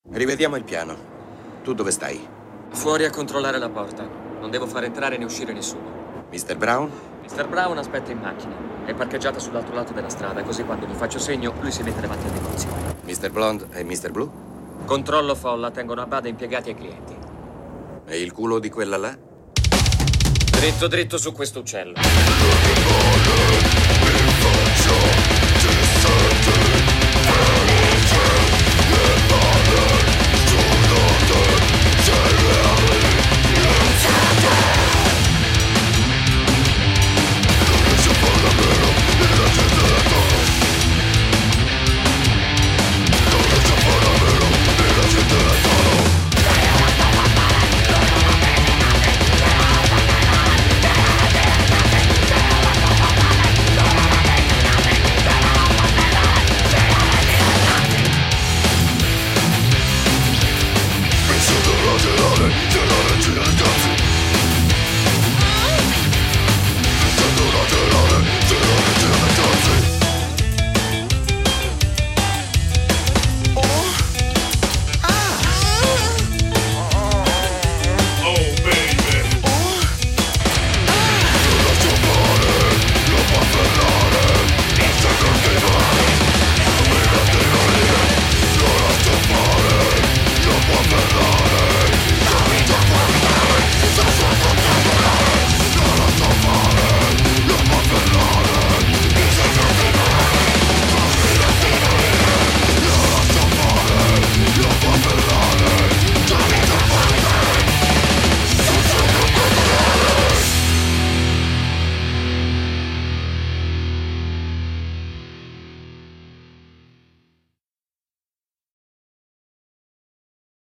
Rivediamo il piano. Tu dove stai? Fuori a controllare la porta. Non devo far entrare né uscire nessuno. Mr. Brown? Mr. Brown aspetta in macchina. È parcheggiata sull'altro lato della strada, così quando gli faccio segno, lui si mette davanti al negozio. Mr. Blonde e Mr. Blue? Controllo folla, tengono a bada impiegati e clienti. E il culo di quella là? Dritto dritto su questo uccello.